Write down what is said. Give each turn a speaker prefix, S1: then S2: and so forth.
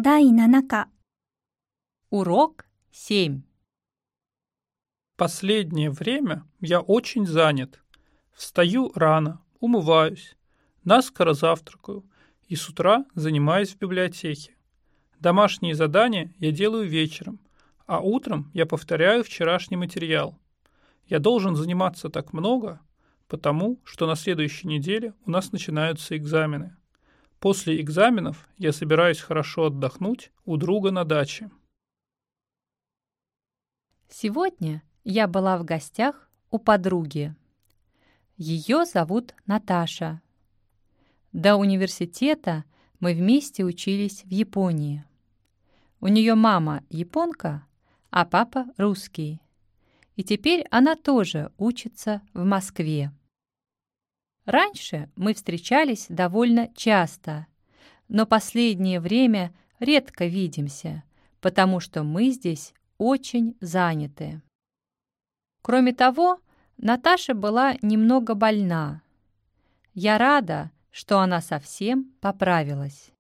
S1: 第7課
S2: Урок 7.
S3: Последнее время я очень занят. Встаю рано, умываюсь, наскоро завтракаю и с утра занимаюсь в библиотеке. Домашние задания я делаю вечером, а утром я повторяю вчерашний материал. Я должен заниматься так много, потому что на следующей неделе у нас начинаются экзамены. После экзаменов я собираюсь хорошо отдохнуть у друга на даче.
S2: Сегодня я была в гостях у подруги. Ее зовут Наташа. До университета мы вместе учились в Японии. У нее мама японка, а папа русский. И теперь она тоже учится в Москве. Раньше мы встречались довольно часто, но последнее время редко видимся, потому что мы здесь очень заняты. Кроме того, Наташа была немного больна. Я рада, что она совсем поправилась.